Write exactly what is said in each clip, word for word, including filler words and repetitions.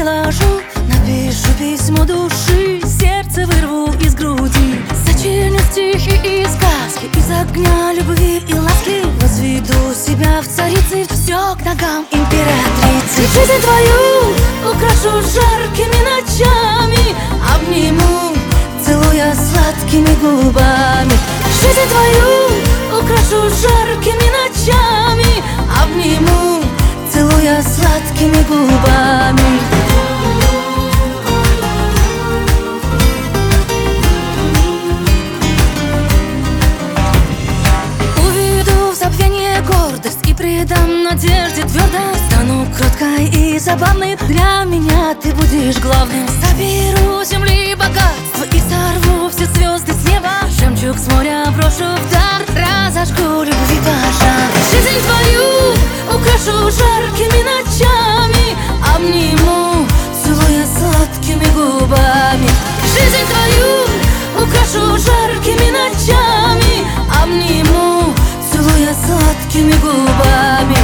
приложу, напишу письмо души, сердце вырву из груди, сочиню стихи и сказки, из огня любви и ласки возведу себя в царицы, все к ногам императрицы. Жизнь твою украшу жаркими ночами, обниму, целуя сладкими губами. Жизнь твою украшу жаркими ночами, обниму, целуя сладкими губами. Уведу в забвение гордость и придам надежде твердо. Стану кроткой и забавной, для меня ты будешь главным. Соберу земли богатства и сорву все звезды с неба, жемчуг с моря брошу в дар, разожгу любви пожар. Жизнь твою украшу жаркими ночами, обниму, целуя сладкими губами. Жизнь твою украшу жаркими ночами, обниму, целуя сладкими губами.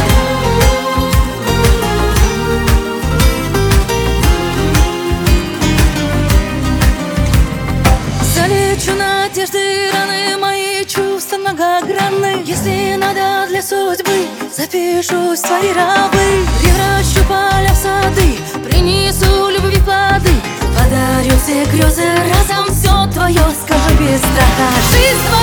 Залечу надежды, раны, мои чувства многогранны. Если надо для судьбы, запишусь в твои рабы. Превращу поля в сады, принесу любви плоды, подарю все грезы разом, все твое скажу без страха. Жизнь